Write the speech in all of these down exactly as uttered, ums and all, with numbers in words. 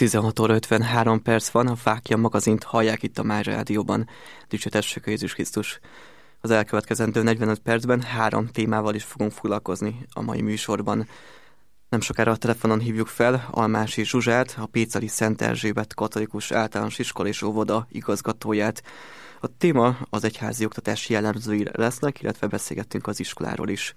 tizenhat óra ötvenhárom perc van, a Fáklya magazint hallják itt a Máj Rádióban. Dicsőtessük a Jézus Krisztus. Az elkövetkezendő negyvenöt percben három témával is fogunk foglalkozni a mai műsorban. Nem sokára a telefonon hívjuk fel Almási Zsuzsát, a Péceli Szent Erzsébet Katolikus Általános Iskola és Óvoda igazgatóját. A téma az egyházi oktatási jellemzői lesznek, illetve beszélgettünk az iskoláról is.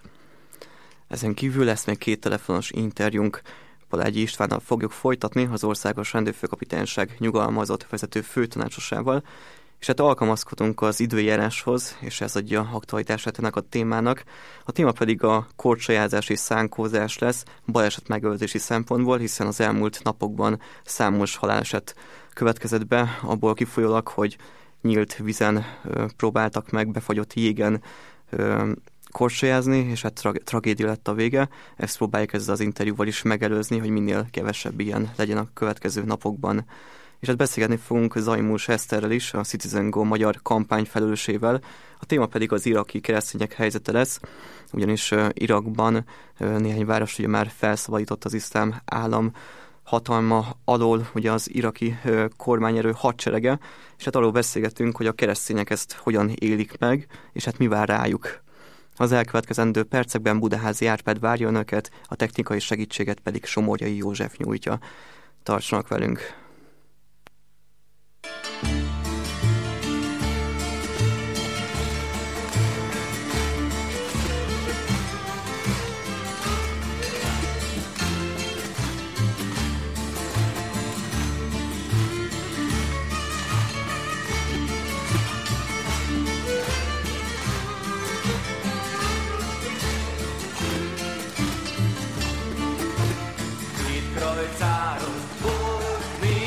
Ezen kívül lesz még két telefonos interjúnk. Palágyi Istvánnal fogjuk folytatni, az Országos Rendőrfőkapitányság nyugalmazott vezető főtanácsosával, és hát alkalmazkodunk az időjáráshoz, és ez adja aktualitását ennek a témának. A téma pedig a korcsolyázás és szánkózás lesz, baleset megöltési szempontból, hiszen az elmúlt napokban számos haláleset következett be, abból kifolyólag, hogy nyílt vizen ö, próbáltak meg, befagyott jégen ö, korcsolyázni, és hát tra- tragédia lett a vége. Ezt próbáljuk ezzel az interjúval is megelőzni, hogy minél kevesebb ilyen legyen a következő napokban. És hát beszélgetni fogunk Zajmús Eszterrel is, a Citizen Go magyar kampány felelősével. A téma pedig az iraki keresztények helyzete lesz, ugyanis uh, Irakban uh, néhány város ugye már felszabadított az iszlám állam hatalma alól, ugye az iraki uh, kormányerő hadserege, és hát arról beszélgetünk, hogy a keresztények ezt hogyan élik meg, és hát mi vár rájuk. Az elkövetkezendő percekben Budaházi Árpád várja önöket, a technikai segítséget pedig Somorjai József nyújtja. Tartsanak velünk! Itt krajcáron volt még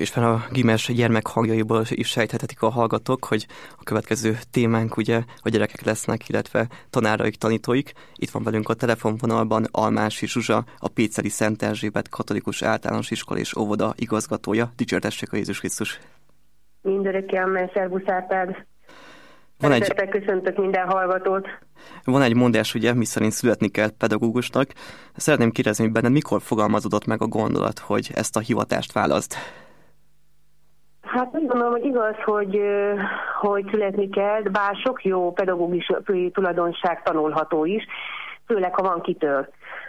És fel a Gimes gyermekhangjaiból is sejthetik a hallgatók, hogy a következő témánk ugye a gyerekek lesznek, illetve tanáraik, tanítóik. Itt van velünk a telefonvonalban Almási Zsuzsa, a Péceli Szent Erzsébet Katolikus Általános Iskola és Óvoda igazgatója. Dicsértessék a Jézus Krisztus! Mindörökké amen, szervusz Árpád! Van egy, köszöntök minden hallgatót! Van egy mondás, ugye, miszerint születni kell pedagógusnak. Szeretném kérdezni, hogy benned mikor fogalmazódott meg a gondolat, hogy ezt a hivatást válaszd? Hát úgy gondolom, hogy igaz, hogy, hogy születni kell, bár sok jó pedagógiai tulajdonság tanulható is, főleg ha van kitől.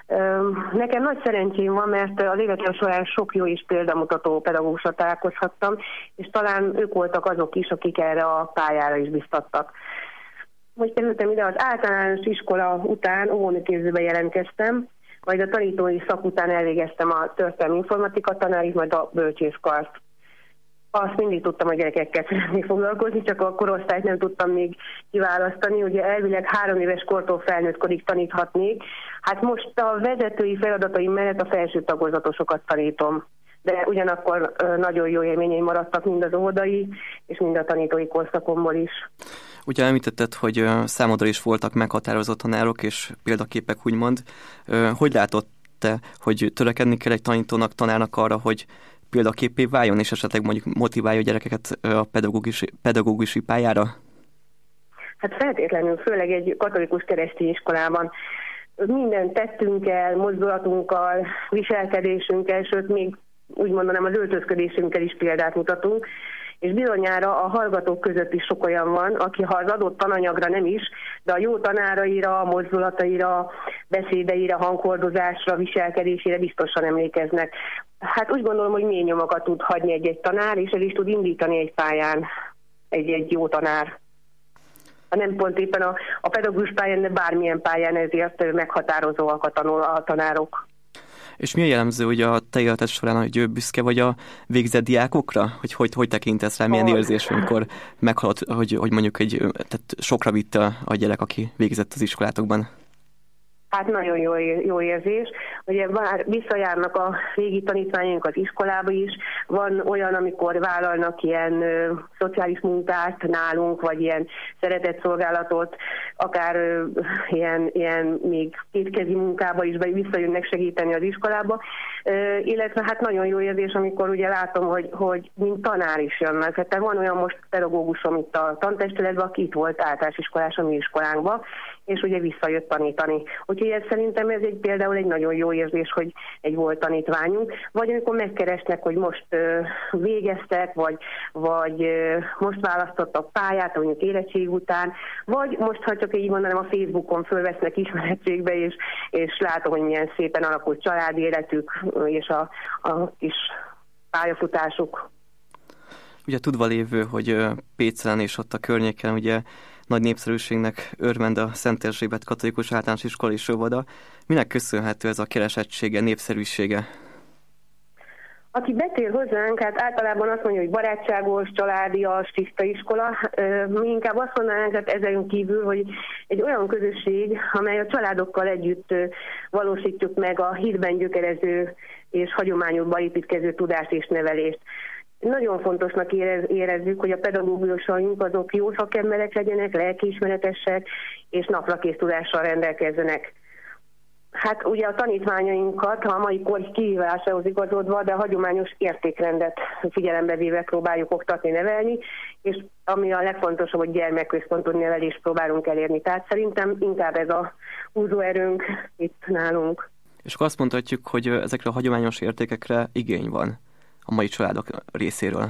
Nekem nagy szerencsém van, mert az életem során sok jó és példamutató pedagógusra találkozhattam, és talán ők voltak azok is, akik erre a pályára is biztattak. Hogy kerültem ide, az általános iskola után óvónőképzőbe jelentkeztem, majd a tanítói szak után elvégeztem a történelmi informatika tanárit, majd a bölcsészkart. Azt mindig tudtam a gyerekekkel szeretni foglalkozni, csak a korosztályt nem tudtam még kiválasztani. Ugye elvileg három éves kortól felnőtt korig taníthatnék. Hát most a vezetői feladataim mellett a felső tagozatosokat tanítom. De ugyanakkor nagyon jó élményeim maradtak mind az óvodai, és mind a tanítói korszakomból is. Ugye említetted, hogy számodra is voltak meghatározott tanárok és példaképek, úgymond. Hogy látod te, hogy törekedni kell egy tanítónak, tanárnak arra, hogy példaképé váljon, és esetleg mondjuk motiválja a gyerekeket a pedagógusi, pedagógusi pályára? Hát feltétlenül, főleg egy katolikus keresztény iskolában. Minden tettünkkel, mozdulatunkkal, viselkedésünkkel, sőt még úgy mondanám az öltözködésünkkel is példát mutatunk, és bizonyára a hallgatók között is sok olyan van, aki ha az adott tananyagra nem is, de a jó tanáraira, a mozdulataira, beszédeire, hanghordozásra, viselkedésére biztosan emlékeznek. Hát úgy gondolom, hogy mély nyomokat tud hagyni egy-egy tanár, és el is tud indítani egy pályán egy-egy jó tanár. Ha nem pont éppen a, a pedagógus pályán, de bármilyen pályán ezért meghatározóak a, tanul, a tanárok. És mi a jellemző, hogy a te életed során, hogy büszke vagy a végzett diákokra? Hogy hogy, hogy tekintesz rá, milyen oh. érzés, amikor meghalad, hogy, hogy mondjuk egy, tehát sokra vitte a gyerek, aki végzett az iskolátokban? Hát nagyon jó, jó érzés. Ugye bár visszajárnak a régi tanítványaink az iskolába is, van olyan, amikor vállalnak ilyen ö, szociális munkát nálunk, vagy ilyen szeretetszolgálatot, akár ö, ilyen, ilyen még kétkezi munkába is visszajönnek segíteni az iskolába. Ö, illetve hát nagyon jó érzés, amikor ugye látom, hogy, hogy mint tanár is jönnek. Hát van olyan most pedagógusom itt a tantestületben, aki itt volt általános iskolás a mi iskolánkban, és ugye visszajött tanítani. Úgyhogy ez szerintem ez egy, például egy nagyon jó érzés, hogy egy volt tanítványunk. Vagy amikor megkeresnek, hogy most ö, végeztek, vagy, vagy ö, most választottak pályát, mondjuk érettség után, vagy most, ha csak így mondanám, a Facebookon fölvesznek ismeretségbe, és, és látom, hogy milyen szépen alakult családi életük, és a, a kis pályafutásuk. Ugye tudva lévő, hogy Pécelen és ott a környéken ugye nagy népszerűségnek örvend a Szent Erzsébet Katolikus Általános Iskola és Óvoda. Minek köszönhető ez a keresettsége, népszerűsége? Aki betér hozzánk, hát általában azt mondja, hogy barátságos, családias, tiszta iskola. Mi inkább azt mondanánk, hát ezen kívül, hogy egy olyan közösség, amely a családokkal együtt valósítjuk meg a hitben gyökerező és hagyományokba építkező tudást és nevelést. Nagyon fontosnak érezzük, hogy a pedagógusaink azok jó szakemberek legyenek, lelkiismeretesek és naprakész tudással rendelkezzenek. Hát ugye a tanítványainkat a mai kor kihívásához igazodva, de a hagyományos értékrendet figyelembe véve próbáljuk oktatni, nevelni, és ami a legfontosabb, hogy gyermekközpontú nevelést próbálunk elérni. Tehát szerintem inkább ez a húzóerőnk itt nálunk. És akkor azt mondhatjuk, hogy ezekre a hagyományos értékekre igény van a mai családok részéről.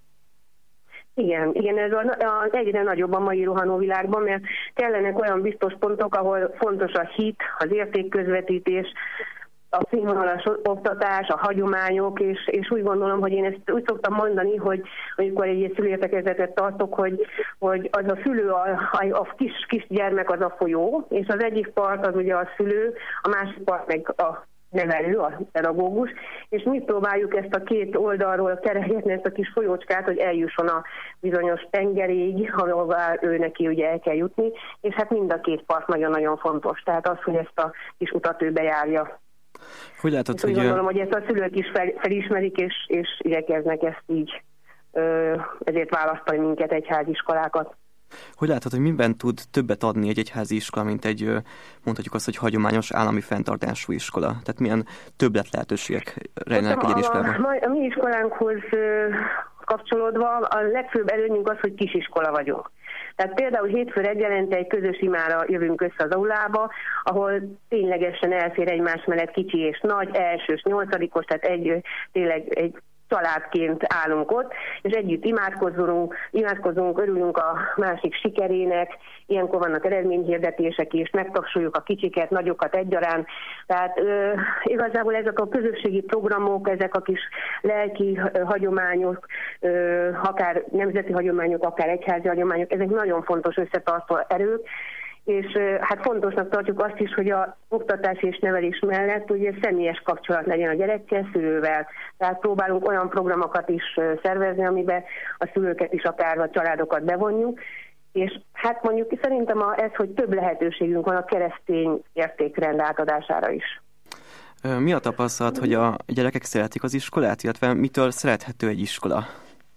Igen, igen, ez az egyre nagyobb a mai rohanó világban, mert kellenek olyan biztos pontok, ahol fontos a hit, az értékközvetítés, a színvonalas oktatás, a hagyományok, és, és úgy gondolom, hogy én ezt úgy szoktam mondani, hogy amikor egy szülértekezletet tartok, hogy, hogy az a szülő, a, a kis, kis gyermek az a folyó, és az egyik part az ugye a szülő, a másik part meg a nevelő, a pedagógus, és mi próbáljuk ezt a két oldalról terelgetni, ezt a kis folyócskát, hogy eljusson a bizonyos tengerig, ahová ő neki ugye el kell jutni, és hát mind a két part nagyon-nagyon fontos, tehát az, hogy ezt a kis utat ő bejárja. Hogy látod, hogy... Úgy gondolom, hogy ezt a szülők is fel, felismerik, és, és igyekeznek ezt így, ezért választani minket, egyháziskolákat. Hogy látod, hogy miben tud többet adni egy egyházi iskola, mint egy, mondhatjuk azt, hogy hagyományos állami fenntartású iskola? Tehát milyen többlet lehetőségek rejlenek egy ilyen iskolában? A, a mi iskolánkhoz kapcsolódva a legfőbb előnyünk az, hogy kisiskola vagyunk. Tehát például hétfő reggelente egy közös imára jövünk össze az aulába, ahol ténylegesen elfér egymás mellett kicsi és nagy, elsős, nyolcadikos, tehát egy, tényleg egy családként állunk ott, és együtt imádkozunk, imádkozunk, örülünk a másik sikerének, ilyenkor vannak eredményhirdetések is, megtapsoljuk a kicsiket, nagyokat egyaránt. Tehát ö, igazából ezek a közösségi programok, ezek a kis lelki hagyományok, ö, akár nemzeti hagyományok, akár egyházi hagyományok, ezek nagyon fontos összetartó erők, és hát fontosnak tartjuk azt is, hogy a oktatás és nevelés mellett ugye személyes kapcsolat legyen a gyerekkel, szülővel. Tehát próbálunk olyan programokat is szervezni, amiben a szülőket is, akár a családokat bevonjuk, és hát mondjuk szerintem a, ez, hogy több lehetőségünk van a keresztény értékrend átadására is. Mi a tapasztalat, hogy a gyerekek szeretik az iskolát, illetve mitől szerethető egy iskola?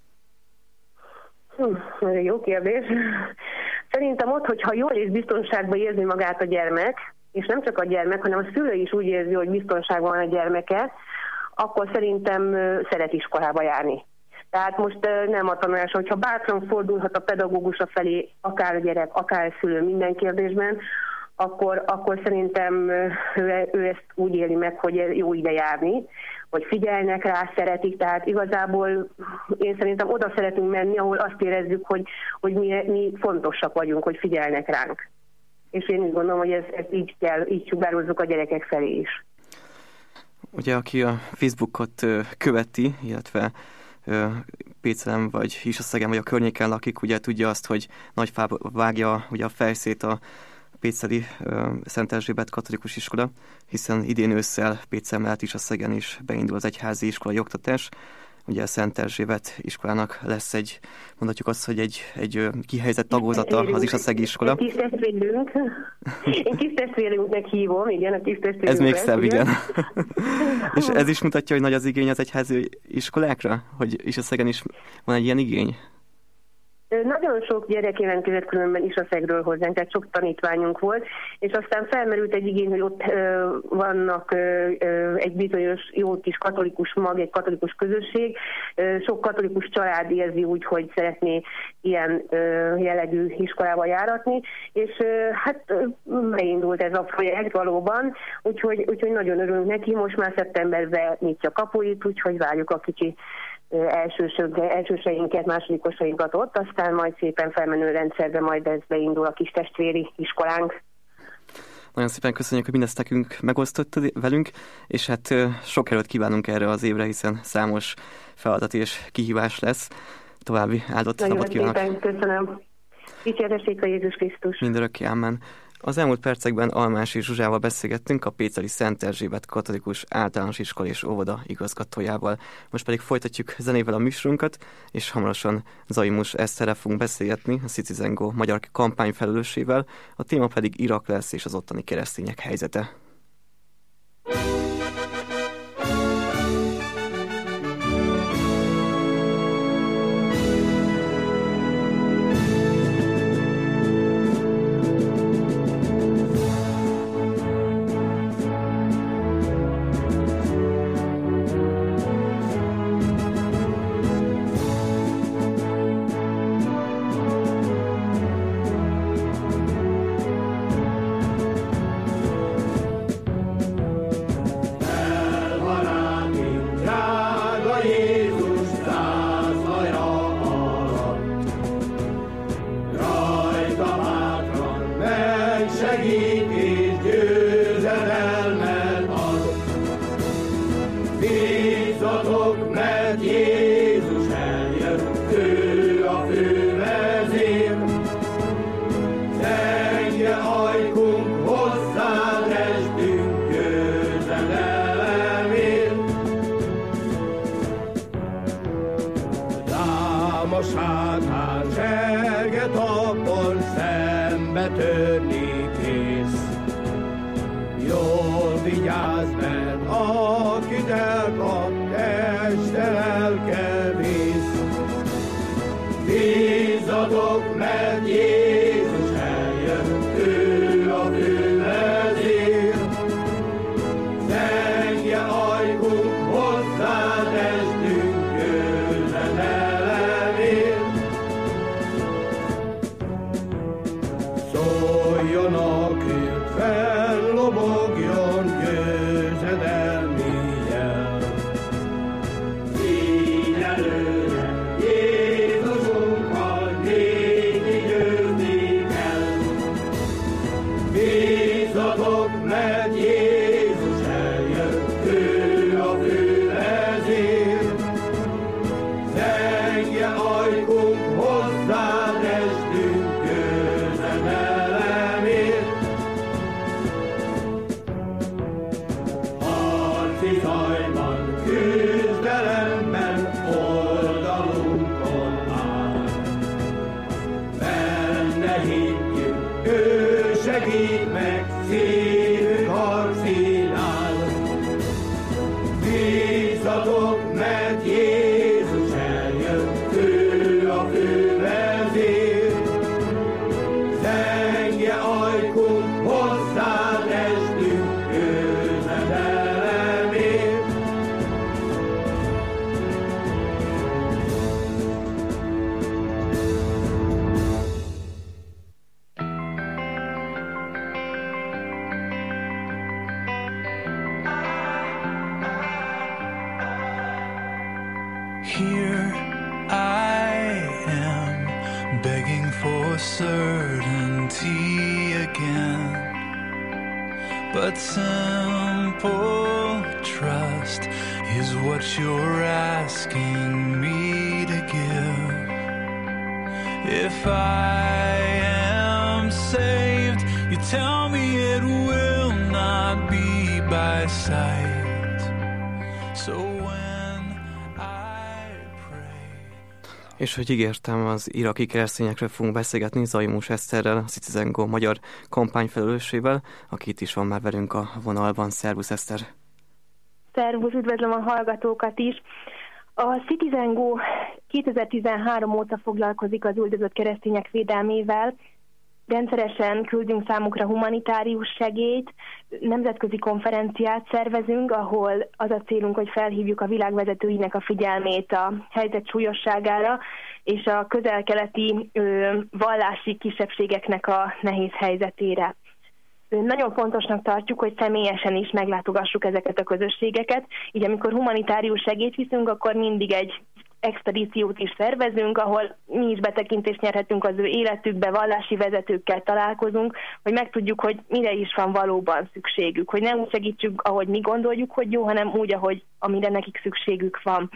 Hm, ez egy jó kérdés. Szerintem ott, hogyha jól és biztonságban érzi magát a gyermek, és nem csak a gyermek, hanem a szülő is úgy érzi, hogy biztonságban van a gyermeke, akkor szerintem szeret iskolába járni. Tehát most nem a tanulás, hogyha bátran fordulhat a pedagógusa felé, akár a gyerek, akár a szülő minden kérdésben, akkor, akkor szerintem ő, ő ezt úgy éli meg, hogy jó ide járni, hogy figyelnek rá, szeretik, tehát igazából én szerintem oda szeretünk menni, ahol azt érezzük, hogy, hogy mi, mi fontosak vagyunk, hogy figyelnek ránk. És én úgy gondolom, hogy ez, ez így kell, így sugározzuk a gyerekek felé is. Ugye, aki a Facebookot követi, illetve Pécelen vagy Isaszegen vagy a környéken lakik, ugye tudja azt, hogy nagy fába vágja ugye a fejszét a péceli uh, Szent Erzsébet katolikus iskola, hiszen idén ősszel Pécsel mellett Isaszegen is beindul az egyházi iskolai oktatás. Ugye a Szent Erzsébet iskolának lesz egy, mondhatjuk azt, hogy egy, egy kihelyezett tagozata az Isaszegi iskola. Kis testvérünk. Én kis testvérünknek hívom, igen, a kis testvérünk. Ez még szebb, igen. És ez is mutatja, hogy nagy az igény az egyházi iskolákra? Hogy Isaszegen is van egy ilyen igény? Nagyon sok gyerek jelentkezett különben Isaszegről hozzánk, tehát sok tanítványunk volt, és aztán felmerült egy igény, hogy ott ö, vannak ö, ö, egy bizonyos jó kis katolikus mag, egy katolikus közösség. Ö, sok katolikus család érzi úgy, hogy szeretné ilyen ö, jellegű iskolába járatni, és ö, hát ö, beindult ez a projekt valóban, úgyhogy, úgyhogy nagyon örülünk neki, most már szeptemberben nyitja kapuit, úgyhogy várjuk a kicsi elsőseinket, másodikosainkat ott, aztán majd szépen felmenő rendszerbe majd ez beindul a kis testvéri iskolánk. Nagyon szépen köszönjük, hogy mindezt nekünk megosztottad velünk, és hát sok erőt kívánunk erre az évre, hiszen számos feladat és kihívás lesz. További áldott napot kívánok. Nagyon szépen köszönöm. Dicsértessék a Jézus Krisztus. Mindörökké, amen. Az elmúlt percekben Almási Zsuzsával beszélgettünk, a péceli Szent Erzsébet katolikus általános iskola és óvoda igazgatójával. Most pedig folytatjuk zenével a műsorunkat, és hamarosan Zaimus Eszterrel fogunk beszélgetni, a Citizen Go magyar kampány felelősével, a téma pedig Irak lesz és az ottani keresztények helyzete. A sátán serget, akkor szembe törni kész. Jól vigyázz, mert akit elkap teste lelke vész. Bízzatok, mert Jézus eljött, ő a fővezér. Zengje ajkunk hozzá testünk győzedelemért. Szóljon a küld fel, lobogjon győzedelmi jel. Így előre Jézusunkkal néki győzni kell. Bízzatok, mert Jézus eljött, ő a fővezér. Zengje ajkunk hozzá testünk győzedelemért. Harci zajban, küzdelemben oldalunkon áll. Benne higgyünk, ő segít meg szívünk harcinál. Bízzatok, mert Jézus eljött, ő a fővezér. Zengje ajkunk hozzá testünk győzedelemért. Here I am, begging for certainty again. But simple trust is what you're asking me to give. If I am saved, you tell me it will not be by sight. So when I pray. És hogy ígértem, az iraki keresztényekről fogunk beszélgetni Zajmus Eszterrel, a Citizen Go magyar kampányfelelősével, aki itt is van már velünk a vonalban. Szervusz, Eszter! Szervusz, üdvözlöm a hallgatókat is! A Citizen Go kétezer-tizenhárom óta foglalkozik az üldözött keresztények védelmével. Rendszeresen küldünk számukra humanitárius segélyt, nemzetközi konferenciát szervezünk, ahol az a célunk, hogy felhívjuk a világ vezetőinek a figyelmét a helyzet súlyosságára, és a közel-keleti ö, vallási kisebbségeknek a nehéz helyzetére. Nagyon fontosnak tartjuk, hogy személyesen is meglátogassuk ezeket a közösségeket, így amikor humanitárius segélyt viszünk, akkor mindig egy expedíciót is szervezünk, ahol mi is betekintést nyerhetünk az ő életükbe, vallási vezetőkkel találkozunk, hogy megtudjuk, hogy mire is van valóban szükségük, hogy nem úgy segítsük, ahogy mi gondoljuk, hogy jó, hanem úgy, ahogy amire nekik szükségük van.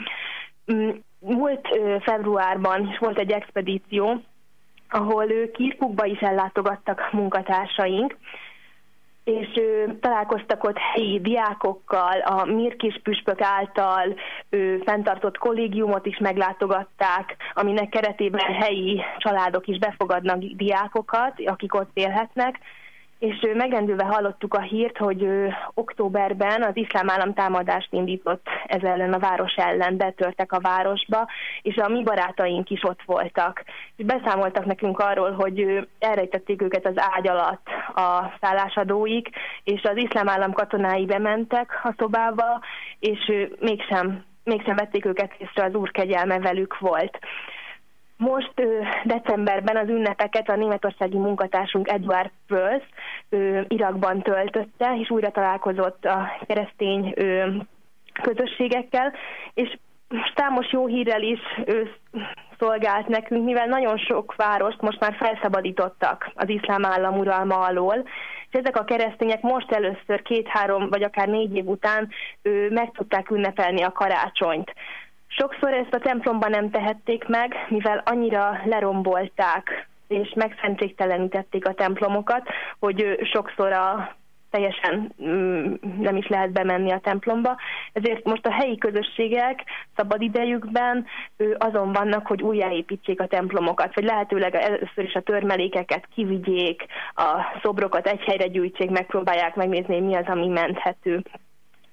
Múlt februárban is volt egy expedíció, ahol Kirkukba is ellátogattak munkatársaink, és ő, találkoztak ott helyi diákokkal, a Mirkis püspök által ő, fenntartott kollégiumot is meglátogatták, aminek keretében helyi családok is befogadnak diákokat, akik ott élhetnek, és ő, megrendülve hallottuk a hírt, hogy ő, októberben az iszlám állam támadást indított ez ellen a város ellen, betörtek a városba, és a mi barátaink is ott voltak. És beszámoltak nekünk arról, hogy ő, elrejtették őket az ágy alatt a szállásadóik, és az iszlám állam katonái bementek a szobába, és ő, mégsem, mégsem vették őket észre, az Úr kegyelme velük volt. Most decemberben az ünnepeket a németországi munkatársunk Eduard Pröls Irakban töltötte, és újra találkozott a keresztény közösségekkel, és számos jó hírrel is szolgált nekünk, mivel nagyon sok várost most már felszabadítottak az iszlám állam uralma alól, és ezek a keresztények most először két-három vagy akár négy év után meg tudták ünnepelni a karácsonyt. Sokszor ezt a templomban nem tehették meg, mivel annyira lerombolták és megszentségtelenítették a templomokat, hogy sokszor a teljesen mm, nem is lehet bemenni a templomba. Ezért most a helyi közösségek szabad idejükben azon vannak, hogy újjáépítsék a templomokat, vagy lehetőleg először is a törmelékeket kivigyék, a szobrokat egy helyre gyűjtsék, megpróbálják megnézni, mi az, ami menthető.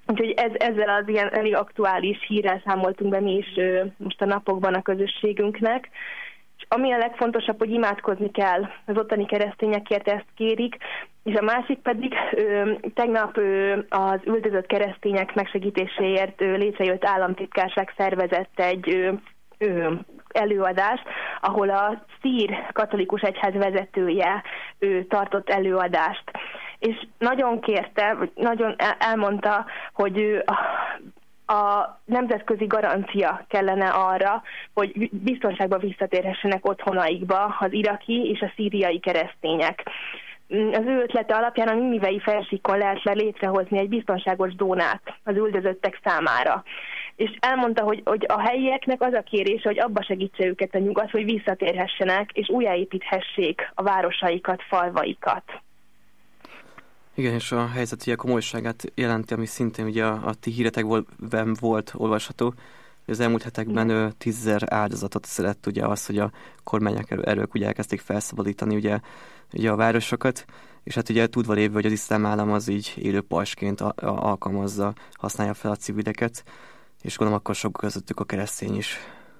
Úgyhogy ez, ezzel az ilyen elég aktuális hírrel számoltunk be mi is ö, most a napokban a közösségünknek. És ami a legfontosabb, hogy imádkozni kell, az ottani keresztényekért ezt kérik, és a másik pedig ö, tegnap ö, az üldözött keresztények megsegítéséért ö, létrejött államtitkárság szervezett egy ö, ö, előadást, ahol a szír katolikus egyház vezetője ö, tartott előadást. És nagyon kérte, vagy nagyon elmondta, hogy ő a, a nemzetközi garancia kellene arra, hogy biztonságba visszatérhessenek otthonaikba az iraki és a szíriai keresztények. Az ő ötlete alapján a ninivei felsíkon lehetne létrehozni egy biztonságos zónát az üldözöttek számára. És elmondta, hogy, hogy a helyieknek az a kérése, hogy abba segítse őket a nyugat, hogy visszatérhessenek, és újjáépíthessék a városaikat, falvaikat. Igen, és a helyzet ugye komolyságát jelenti, ami szintén ugye a, a ti híretekben volt olvasható. Az elmúlt hetekben tízezer áldozatot szedett ugye az, hogy a kormányok erők ugye elkezdték felszabadítani ugye, ugye a városokat, és hát ugye tudva lévő, hogy az iszlám állam az így élő pajsként a, a, alkalmazza, használja fel a civileket, és gondolom akkor sok közöttük a keresztény is.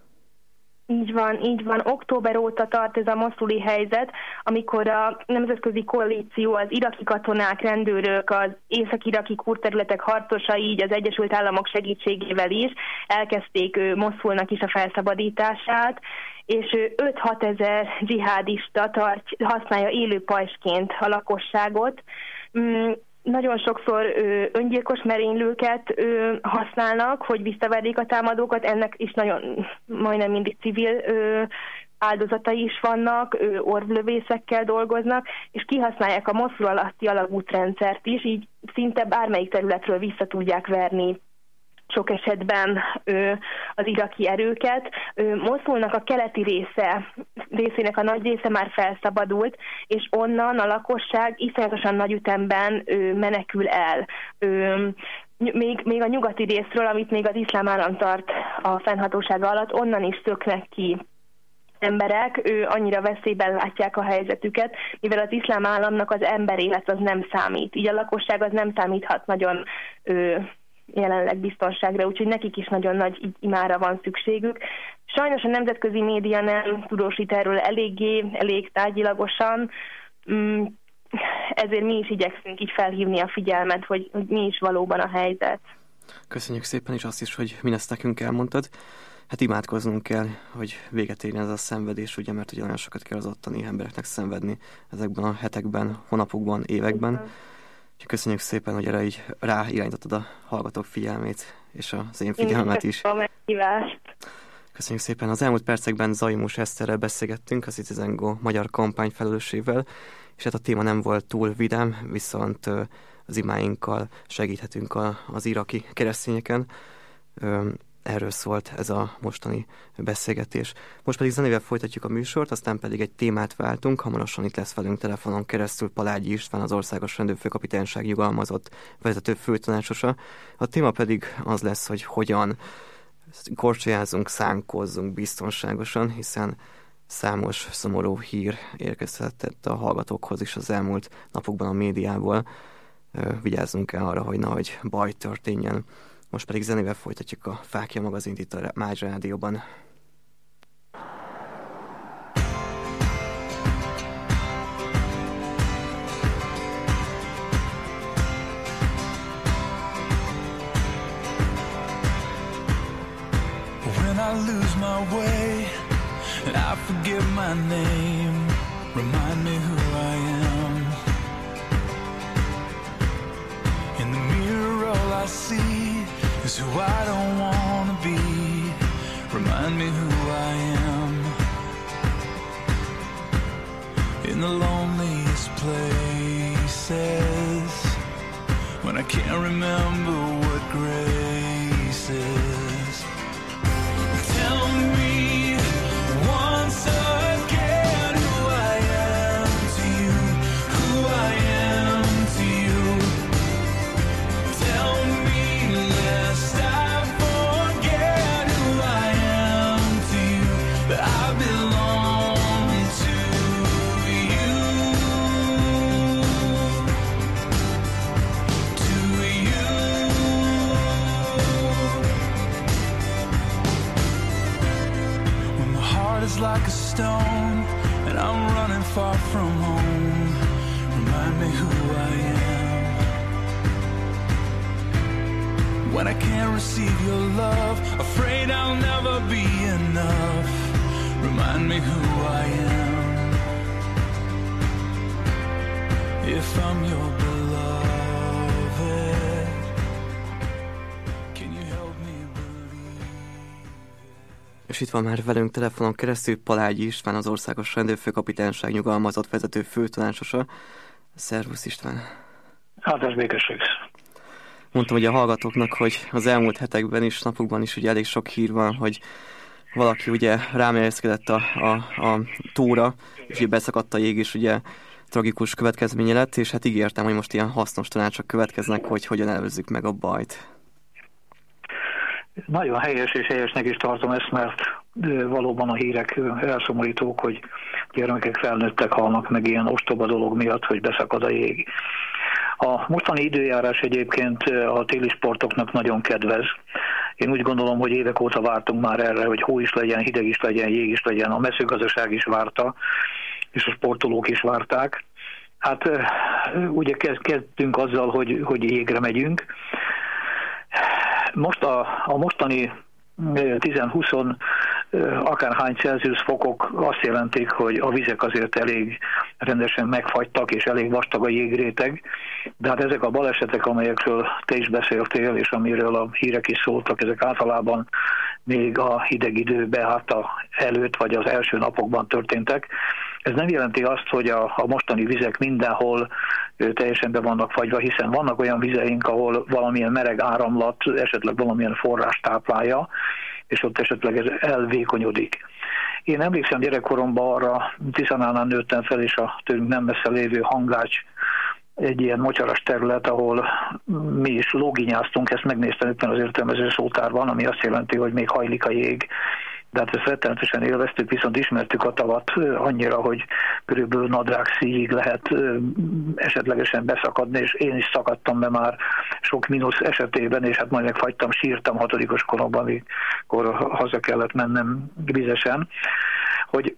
Így van, így van. Október óta tart ez a moszuli helyzet, amikor a nemzetközi koalíció, az iraki katonák, rendőrök, az észak-iraki kurterületek harcosai, így az Egyesült Államok segítségével is elkezdték Moszulnak is a felszabadítását, és öt-hat ezer dzsihádista tart, használja élő pajsként a lakosságot. Nagyon sokszor ö, öngyilkos merénylőket ö, használnak, hogy visszaverjék a támadókat, ennek is nagyon majdnem mindig civil ö, áldozatai is vannak, ö, orvlövészekkel dolgoznak, és kihasználják a Moszul alatti alagútrendszert is, így szinte bármelyik területről vissza tudják verni sok esetben ö, az iraki erőket. Ö, Moszulnak a keleti része, részének a nagy része már felszabadult, és onnan a lakosság iszonyatosan nagy ütemben ö, menekül el. Ö, még, még a nyugati részről, amit még az iszlám állam tart a fennhatósága alatt, onnan is szöknek ki emberek, ő annyira veszélyben látják a helyzetüket, mivel az iszlám államnak az emberélet az nem számít. Így a lakosság az nem számíthat nagyon ö, jelenleg biztonságra, úgyhogy nekik is nagyon nagy imára van szükségük. Sajnos a nemzetközi média nem tudósít erről eléggé, elég tárgyilagosan, ezért mi is igyekszünk így felhívni a figyelmet, hogy, hogy mi is valóban a helyzet. Köszönjük szépen, és azt is, hogy mindezt nekünk elmondtad. Hát imádkoznunk kell, hogy véget érjen ez a szenvedés, ugye, mert ugye nagyon sokat kell az ottani embereknek szenvedni ezekben a hetekben, hónapokban, években. Köszönjük szépen, hogy erre így ráirányítottad a hallgatók figyelmét, és az én figyelmet is. Köszönjük szépen. Az elmúlt percekben Zajmus Eszterrel beszélgettünk, a Citizen Go magyar kampány felelősével, és hát a téma nem volt túl vidám, viszont az imáinkkal segíthetünk az iraki keresztényeken. Erről szólt ez a mostani beszélgetés. Most pedig zenével folytatjuk a műsort, aztán pedig egy témát váltunk. Hamarosan itt lesz velünk telefonon keresztül Palágyi István, az Országos Rendőrfőkapitányság jugalmazott vezető főtanácsosa. A téma pedig az lesz, hogy hogyan korcsolyázunk, szánkozzunk biztonságosan, hiszen számos szomorú hír érkezett a hallgatókhoz is az elmúlt napokban a médiából. Vigyázzunk kell arra, hogy nehogy baj történjen. Most pedig zenével folytatjuk a Fáklya magazint itt a Mágy Rádióban. When I lose my way and I forget my name, remind me who I am. In the mirror all I see is who I don't wanna be. Remind me who I am. In the loneliest places, when I can't remember what grace is. Tell me once again who I am to you, who I am to you. Tell me lest I forget who I am to you, that I belong to you, to you. feels like a stone, and I'm running far from home. Remind me who I am. When I can't receive your love, afraid I'll never be enough. Remind me who I am. If I'm your beloved, can you help me believe it? És itt van már velünk telefonon keresztül Palágyi István, az Országos Rendőrfőkapitányság nyugalmazott vezető főtanácsosa. Szervusz István! Áldás békesség! Mondtam ugye a hallgatóknak, hogy az elmúlt hetekben is, napokban is ugye elég sok hír van, hogy valaki ugye rámereszkedett a, a, a tóra, és ugye beszakadt a jég, és ugye tragikus következménye lett, és hát ígértem, hogy most ilyen hasznos tanácsok következnek, hogy hogyan előzzük meg a bajt. Nagyon helyes és helyesnek is tartom ezt, mert valóban a hírek elszomorítók, hogy gyermekek, felnőttek halnak meg ilyen ostoba dolog miatt, hogy beszakad a jég. A mostani időjárás egyébként a téli sportoknak nagyon kedvez. Én úgy gondolom, hogy évek óta vártunk már erre, hogy hó is legyen, hideg is legyen, jég is legyen. A mezőgazdaság is várta, és a sportolók is várták. Hát ugye kezdtünk azzal, hogy, hogy jégre megyünk. Most a, a mostani tíz-húsz akárhány Celsius fokok azt jelentik, hogy a vizek azért elég rendesen megfagytak, és elég vastag a jégréteg. De hát ezek a balesetek, amelyekről te is beszéltél, és amiről a hírek is szóltak, ezek általában még a hideg idő beállta előtt, vagy az első napokban történtek. Ez nem jelenti azt, hogy a, a mostani vizek mindenhol teljesen be vannak fagyva, hiszen vannak olyan vizeink, ahol valamilyen mereg áramlat, esetleg valamilyen forrás táplálja, és ott esetleg ez elvékonyodik. Én emlékszem gyerekkoromban arra, Tiszanánál nőttem fel, és a tőlünk nem messze lévő Hangács egy ilyen mocsaras terület, ahol mi is lóginyáztunk, ezt megnéztem éppen az értelmező szótárban, ami azt jelenti, hogy még hajlik a jég. De hát ezt rettenetesen élveztük, viszont ismertük a tavat annyira, hogy körülbelül nadrág szíjig lehet esetlegesen beszakadni, és én is szakadtam be már sok mínusz esetében, és hát majd megfagytam, sírtam hatodikos koromban, amikor haza kellett mennem vizesen, hogy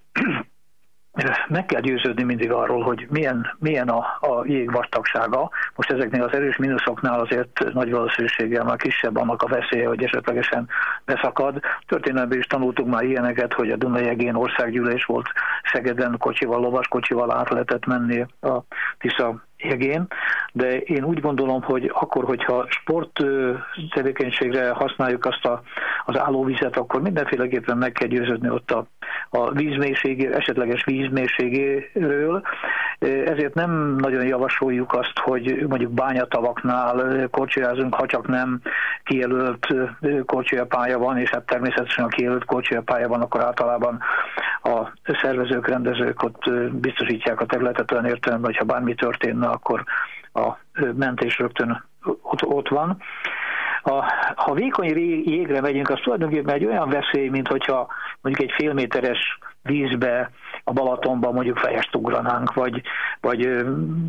meg kell győződni mindig arról, hogy milyen, milyen a, a jég vastagsága. Most ezeknél az erős mínuszoknál azért nagy valószínűséggel már kisebb annak a veszélye, hogy esetlegesen beszakad. Történelemben is tanultuk már ilyeneket, hogy a Dunajegén országgyűlés volt Szegeden, kocsival, lovaskocsival át lehetett menni a Tisza jegén, de én úgy gondolom, hogy akkor, hogyha sport tevékenységre használjuk azt a, az állóvizet, akkor mindenféleképpen meg kell győződni ott a, a vízmélységé, esetleges vízmélységéről. Ezért nem nagyon javasoljuk azt, hogy mondjuk bányatavaknál korcsolyázunk, ha csak nem kijelölt korcsolyapálya van, és hát természetesen a kijelölt korcsolyapálya van, akkor általában a szervezők, rendezők ott biztosítják a területet olyan értelemben, hogy ha bármi történne, akkor a mentés rögtön ott, ott van. A, ha vékony jégre megyünk, az tulajdonképpen egy olyan veszély, mint hogyha mondjuk egy félméteres vízbe, a Balatonban mondjuk fejest ugranánk, vagy, vagy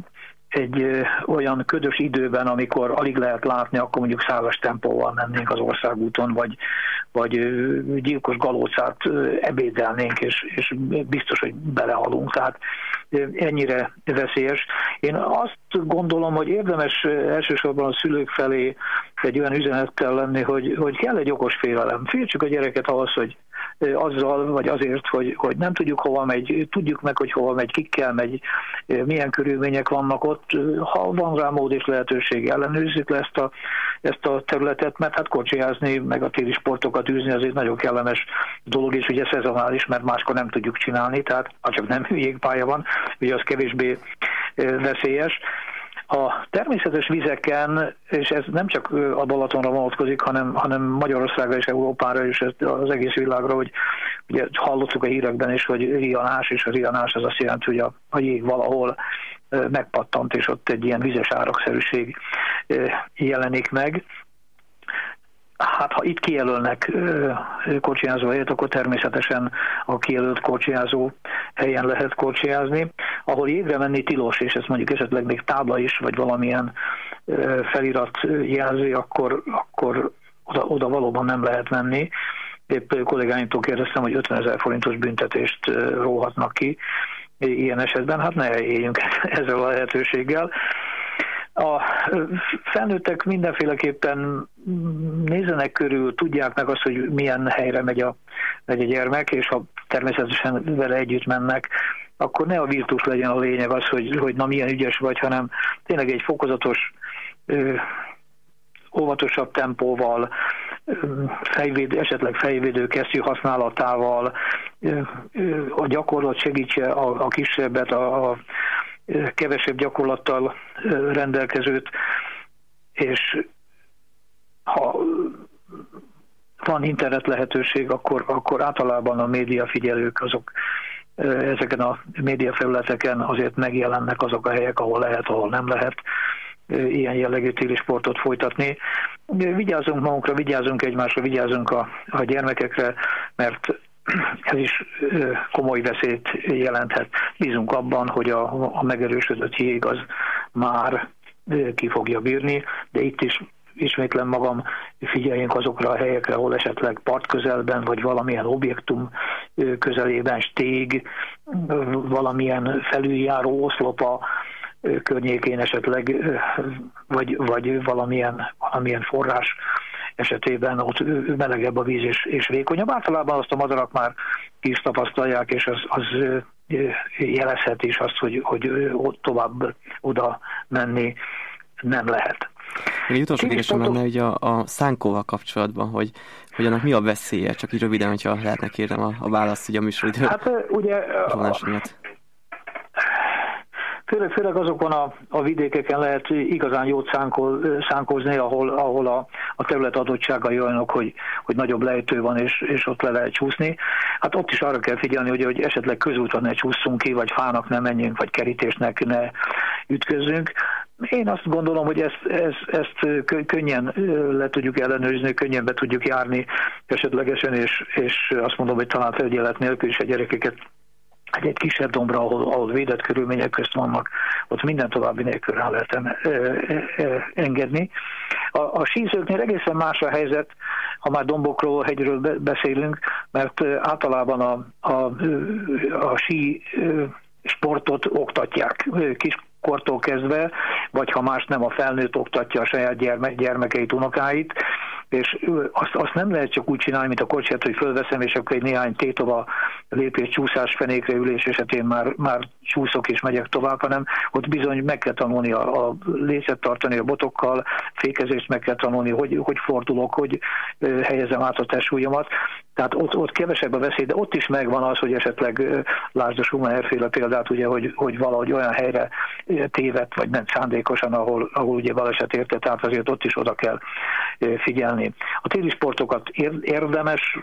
egy olyan ködös időben, amikor alig lehet látni, akkor mondjuk százas tempóval mennénk az országúton, vagy, vagy gyilkos galócát ebédelnénk, és, és biztos, hogy belehalunk. Tehát ennyire veszélyes. Én azt gondolom, hogy érdemes elsősorban a szülők felé egy olyan üzenettel lenni, hogy, hogy kell egy okos félelem. Féltsük a gyereket ahhoz, hogy azzal, vagy azért, hogy, hogy nem tudjuk hova megy, tudjuk meg, hogy hova megy, kikkel megy, milyen körülmények vannak ott. Ha van rá mód és lehetőség, ellenőrizzük le ezt a, ezt a területet, mert hát korcsolyázni, meg a téli sportokat űzni, az egy nagyon kellemes dolog, és ugye szezonális, mert máskor nem tudjuk csinálni, tehát ha csak nem jégpálya van, ugye az kevésbé veszélyes. A természetes vizeken, és ez nem csak a Balatonra vonatkozik, hanem, hanem Magyarországra és Európára és az egész világra, hogy ugye hallottuk a hírekben is, hogy rianás, és a rianás az azt jelenti, hogy a, a jég valahol megpattant, és ott egy ilyen vizes árakszerűség jelenik meg. Hát ha itt kijelölnek korcsolyázó helyet, akkor természetesen a kijelölt korcsolyázó helyen lehet korcsolyázni. Ahol jégre menni tilos, és ez mondjuk esetleg még tábla is, vagy valamilyen felirat jelzi, akkor, akkor oda, oda valóban nem lehet menni. épp kollégáimtól kérdeztem, hogy ötvenezer forintos büntetést róhatnak ki ilyen esetben. Hát ne éljünk ezzel a lehetőséggel. A felnőttek mindenféleképpen nézzenek körül, tudják meg azt, hogy milyen helyre megy a, megy a gyermek, és ha természetesen vele együtt mennek, akkor ne a virtus legyen a lényeg az, hogy, hogy na milyen ügyes vagy, hanem tényleg egy fokozatos, ö, óvatosabb tempóval, fejvéd, esetleg fejvédő kesztyű használatával, ö, ö, a gyakorlat segítse a, a kisebbet, a, a kevesebb gyakorlattal rendelkezőt, és ha van internet lehetőség, akkor, akkor általában a médiafigyelők azok ezeken a médiafelületeken azért megjelennek azok a helyek, ahol lehet, ahol nem lehet ilyen jellegű téli sportot folytatni. Vigyázzunk magunkra, vigyázzunk egymásra, vigyázzunk a, a gyermekekre, mert ez is komoly veszélyt jelenthet. Bízunk abban, hogy a, a megerősödött jég az már ki fogja bírni, de itt is ismétlem magam, figyeljünk azokra a helyekre, ahol esetleg part közelben, vagy valamilyen objektum közelében, stég, valamilyen felüljáró oszlopa környékén esetleg, vagy, vagy valamilyen, valamilyen forrás esetében ott melegebb a víz és, és vékonyabb. Általában azt a madarak már ki is tapasztalják, és az, az jelezhet is azt, hogy, hogy ott tovább oda menni nem lehet. Még egy utolsó kérdésem lenne hogy a, a szánkóval kapcsolatban, hogy, hogy annak mi a veszélye? Csak így röviden, hogyha lehetne kérnem a, a választ ugye a műsoridő. Hát ugye a, főleg, főleg azokon a, a vidékeken lehet igazán jót szánkol, szánkózni, ahol, ahol a, a terület adottságai olyanok, hogy, hogy nagyobb lejtő van, és, és ott le lehet csúszni. Hát ott is arra kell figyelni, hogy, hogy esetleg közúton ne csúszunk ki, vagy fának ne menjünk, vagy kerítésnek ne ütközzünk. Én azt gondolom, hogy ezt, ezt, ezt könnyen le tudjuk ellenőrizni, könnyen be tudjuk járni esetlegesen, és, és azt mondom, hogy talán felügyelet nélkül is a gyerekeket egy, egy kisebb dombra, ahol, ahol védett körülmények közt vannak, ott minden további nélkül rá lehet engedni. A, a sízőknél egészen más a helyzet, ha már dombokról, hegyről beszélünk, mert általában a, a, a sí sportot oktatják kiskortól kezdve, vagy ha más nem, a felnőtt oktatja a saját gyerme, gyermekeit, unokáit, és azt, azt nem lehet csak úgy csinálni, mint a kocsiját, hogy fölveszem, és akkor egy néhány tétova lépés, csúszás, fenékre ülés esetén már, már csúszok és megyek tovább, hanem ott bizony meg kell tanulni a, a lécet tartani a botokkal, fékezést meg kell tanulni, hogy, hogy fordulok, hogy helyezem át a testsúlyomat. Tehát ott, ott kevesebb a veszély, de ott is megvan az, hogy esetleg lásd a Schumacher-féle példát, ugye, hogy, hogy valahogy olyan helyre tévedt, vagy nem szándékosan, ahol, ahol ugye baleset érte, tehát azért ott is oda kell figyelni. A téli sportokat érdemes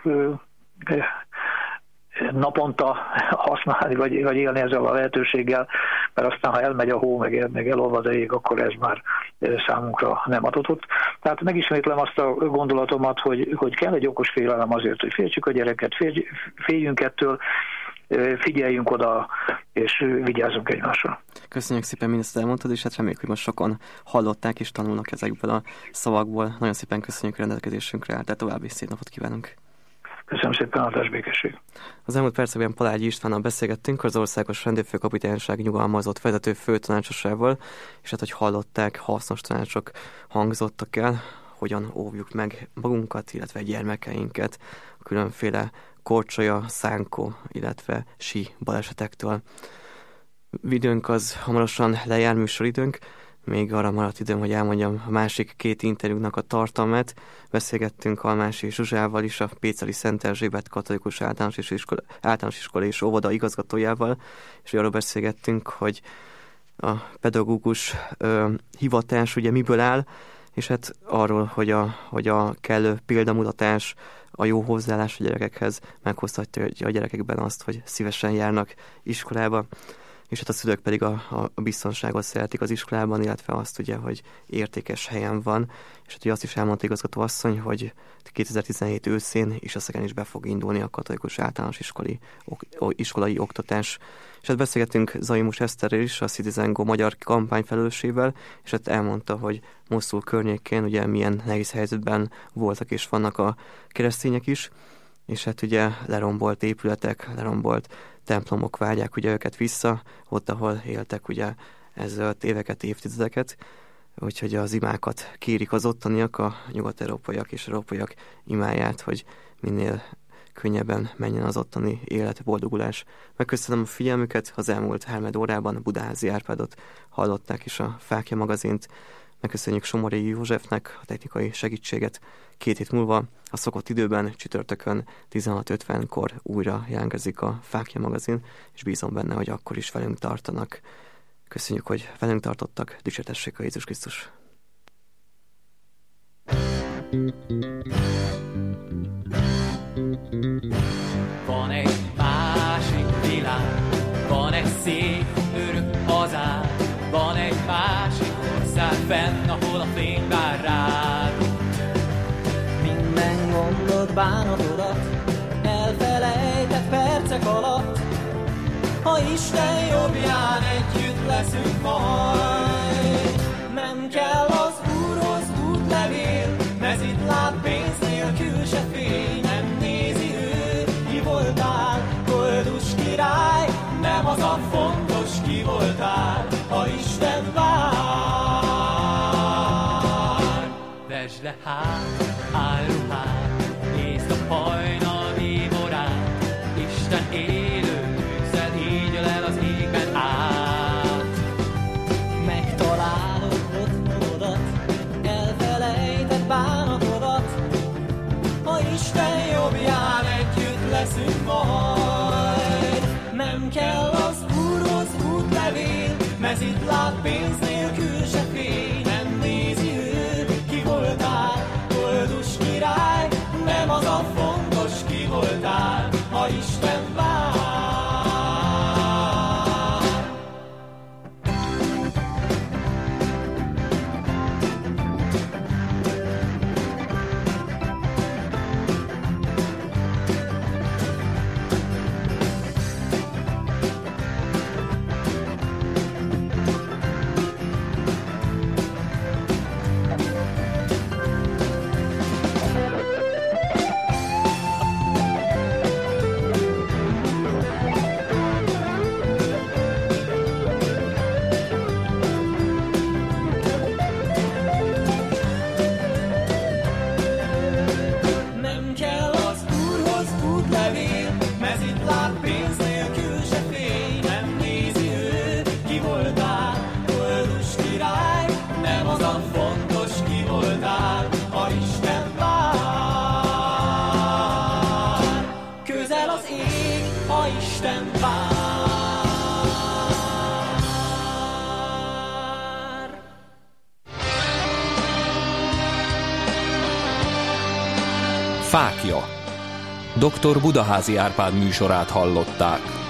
naponta használni, vagy, vagy élni ezzel a lehetőséggel, mert aztán, ha elmegy a hó, meg, meg elolvad a jég, akkor ez már számunkra nem adott. Tehát megismétlem azt a gondolatomat, hogy, hogy kell egy okos félelem azért, hogy féltsük a gyereket, fél, féljünk ettől, figyeljünk oda, és vigyázzunk egymásra. Köszönjük szépen, mindezt elmondtad, és hát reméljük, hogy most sokan hallották és tanulnak ezekből a szavakból. Nagyon szépen köszönjük a rendelkezésünkre, tehát további szép napot kívánunk. Köszönöm szépen, áldás békesség. Az elmúlt percekben Palágyi Istvánnal beszélgettünk, az Országos Rendőrfőkapitányság nyugalmazott vezető főtanácsosával, és hát, hogy hallották, hasznos tanácsok hangzottak el, hogyan óvjuk meg magunkat, illetve gyermekeinket a különféle korcsolya, szánkó, illetve sí balesetektől. Időnk az hamarosan lejár, műsoridőnk, még arra maradt időm, hogy elmondjam a másik két interjúnak a tartalmát. Beszélgettünk Almási Zsuzsával is, a Péceli Szent Erzsébet Katolikus Általános Iskola, általános iskola és óvoda igazgatójával, és arról beszélgettünk, hogy a pedagógus ö, hivatás ugye miből áll, és hát arról, hogy a, hogy a kellő példamutatás, a jó hozzáállás a gyerekekhez meghozhatja a gyerekekben azt, hogy szívesen járnak iskolába, és hát a szülők pedig a, a biztonságot szeretik az iskolában, illetve azt ugye, hogy értékes helyen van, és hát ugye azt is elmondta igazgató asszony, hogy kétezer-tizenhét őszén Isaszegen is be fog indulni a katolikus általános iskolai, iskolai oktatás. És hát beszélgettünk Zaimus Eszterrel is, a Citizen Go magyar kampány felelősével, és hát elmondta, hogy Moszul környékén ugye milyen nehéz helyzetben voltak és vannak a keresztények is, és hát ugye lerombolt épületek, lerombolt templomok várják ugye őket vissza, ott, ahol éltek ugye ezzel éveket, évtizedeket, úgyhogy az imákat kérik az ottaniak, a nyugat-európaiak és európaiak imáját, hogy minél könnyebben menjen az ottani élet, boldogulás. Megköszönöm a figyelmüket, az elmúlt három órában Budaházy Árpádot hallották, és a Fáklya magazint. Megköszönjük Somoryi Józsefnek a technikai segítséget. Két hét múlva a szokott időben csütörtökön tizenhat ötvenkor újra jelentkezik a Fáklya magazin, és bízom benne, hogy akkor is velünk tartanak. Köszönjük, hogy velünk tartottak. Dicsértessék a Jézus Krisztus! Van egy másik világ, van egy szép örök hazád, van egy másik ország fenn, ahol a fény vár rád. Minden gondod, bánatodat elfelejtett percek alatt, ha Isten jobbján együtt leszünk majd. Nem kell az Úrhoz útlevél, mezitláb pénz nélkül se fény, nem nézi ő, ki voltál, koldus király, nem az a fontos, ki voltál, ha Isten vár. Vesd le hát álruhát, nézd a hajnal bíborát, Isten élő tűzzel így öl el az égben át. Megtalálod otthonodat, elfelejtett bánatodat, ha Isten jobbján együtt leszünk majd. Nem kell az Úrhoz útlevél, mezitláb pénz nélkül se fény, nem nézi ő, ki voltál, koldus király, nem az a fontos, ki voltál, ha Isten vár. Fáklya. doktor Budaházy Árpád műsorát hallották.